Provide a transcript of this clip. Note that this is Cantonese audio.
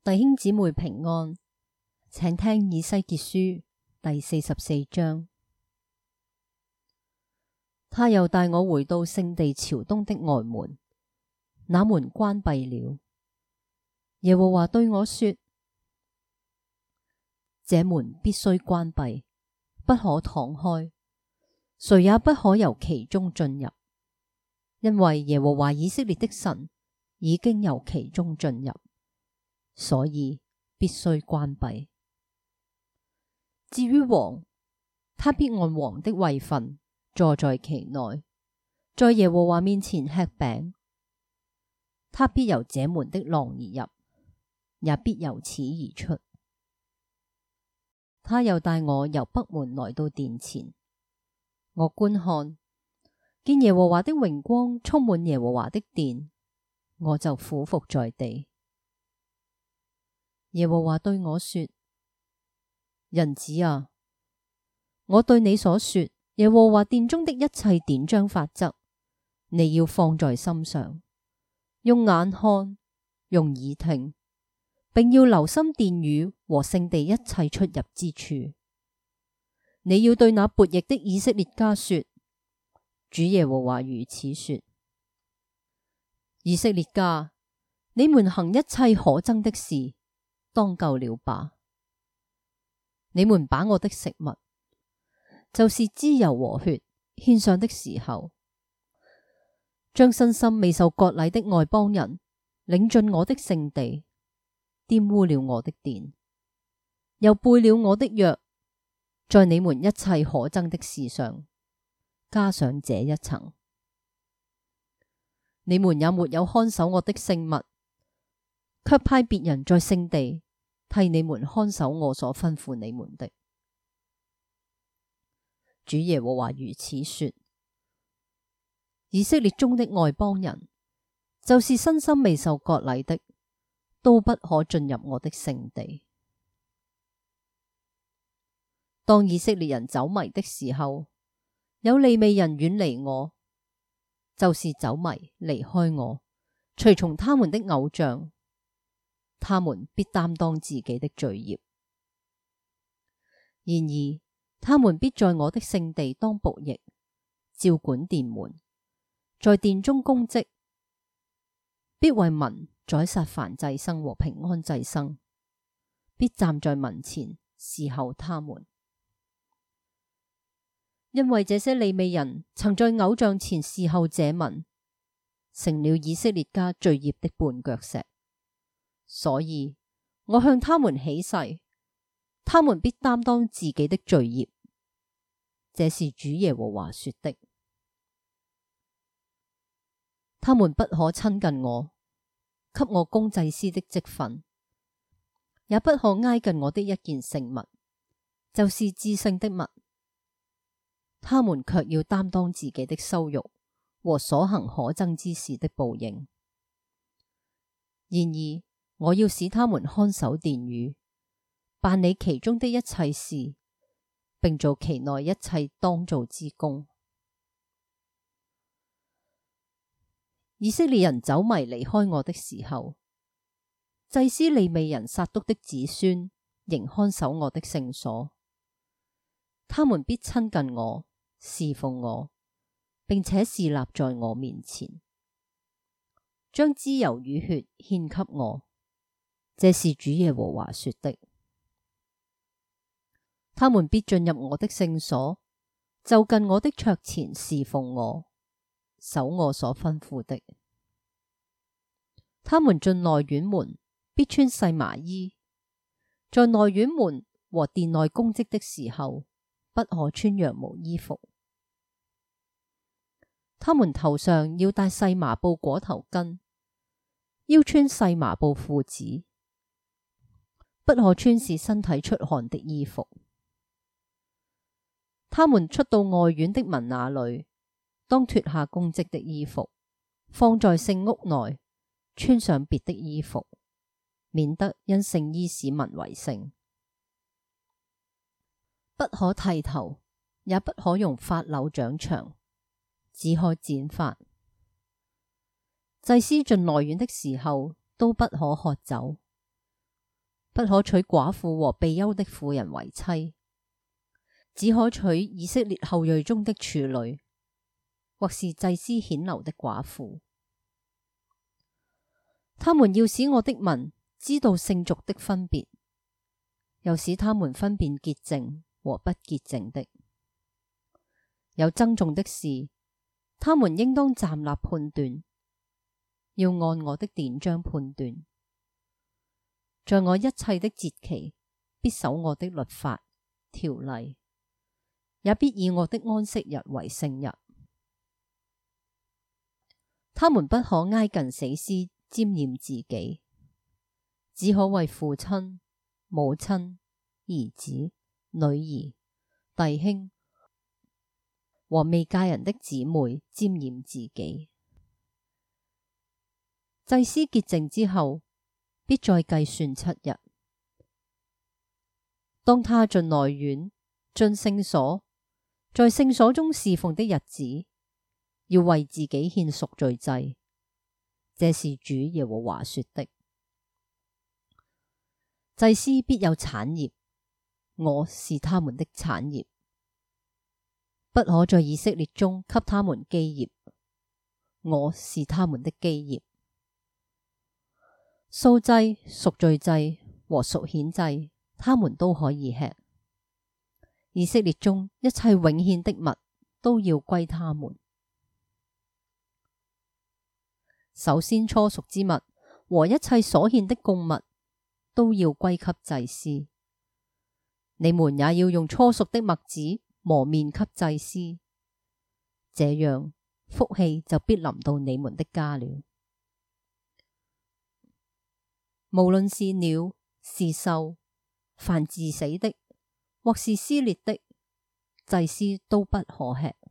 弟兄姊妹平安，請聽以西結書第44章。他又帶我回到聖地朝東的外門，那門關閉了。耶和華對我說：這門必須關閉，不可敞開，誰也不可由其中進入，因為耶和華以色列的神已經由其中進入，所以必須關閉。至於王，他必按王的位分坐在其內，在耶和華面前吃餅。他必由這門的廊而入，也必由此而出。他又帶我由北門來到殿前，我觀看，見耶和華的榮光充滿耶和華的殿，我就俯伏在地。耶和華對我說：人子啊，我對你所說耶和華殿中的一切典章法則，你要放在心上，用眼看，用耳聽，並要留心殿宇和聖地一切出入之處。你要對那悖逆的以色列家說：主耶和華如此說：以色列家，你們行一切可憎的事，當夠了吧！你們把我的食物，就是脂油和血獻上的時候，將身心未受割禮的外邦人領進我的聖地，玷污了我的殿，又背了我的約，在你們一切可憎的事上加上這一層。你們也沒有看守我的聖物，卻派別人在聖地替你們看守我所吩咐你們的。主耶和華如此說：以色列中的外邦人，就是身心未受割禮的，都不可進入我的聖地。當以色列人走迷的時候，有利未人遠離我，就是走迷離開我，隨從他們的偶像，他們必擔當自己的罪孽。然而他們必在我的聖地當僕役，照管殿門，在殿中供職，必為民宰殺燔祭牲和平安祭牲，必站在民前侍候他們。因為這些利未人曾在偶像前侍候這民，成了以色列家罪孽的絆腳石，所以我向他們起誓，他們必擔當自己的罪孽。這是主耶和華說的。他們不可親近我，給我供祭司的職分，也不可挨近我的一件聖物，就是至聖的物。他們卻要擔當自己的羞辱和所行可憎之事的報應。然而我要使他們看守殿宇，辦理其中的一切事，並做其內一切當做之工。以色列人走迷離開我的時候，祭司利未人撒督的子孫仍看守我的聖所。他們必親近我，侍奉我，並且侍立在我面前，將脂油與血獻給我。這是主耶和華說的。他們必進入我的聖所，就近我的桌前侍奉我，守我所吩咐的。他們進內院門，必穿細麻衣，在內院門和殿內供職的時候，不可穿羊毛衣服。他們頭上要戴細麻布裹頭巾，要穿細麻布褲子，不可穿使身體出汗的衣服。他們出到外院的民那裏，當脫下供職的衣服，放在聖屋內，穿上別的衣服，免得因聖衣使民為聖。不可剃頭，也不可用髮綹長長，只可剪髮。祭司進內院的時候，都不可喝酒， 不可娶寡婦和被休的婦人為妻，只可娶以色列後裔中的處女，或是祭司顯流的寡婦。他們要使我的民知道聖俗的分別，又使他們分辨潔淨和不潔淨的。有爭訟的事，他們應當站立判斷，要按我的典章判斷。在我一切的節期，必守我的律法條例，也必以我的安息日為聖日。他們不可挨近死屍沾染自己，只可為父親、母親、兒子、女兒、弟兄和未嫁人的姊妹沾染自己。祭司潔淨之後，必再計算7日。當他進內院、進聖所，在聖所中侍奉的日子，要為自己獻贖罪祭。這是主耶和華說的。祭司必有產業，我是他們的產業，不可在以色列中給他們基業，我是他們的基業。素祭、贖罪祭和贖愆祭，他們都可以吃。以色列中一切永獻的物都要歸他們。首先初熟之物和一切所獻的供物都要歸給祭司。你們也要用初熟的麥子磨麵給祭司，這樣福氣就必臨到你們的家了。無論是鳥是獸，凡治死的或是撕裂的，祭司都不可吃。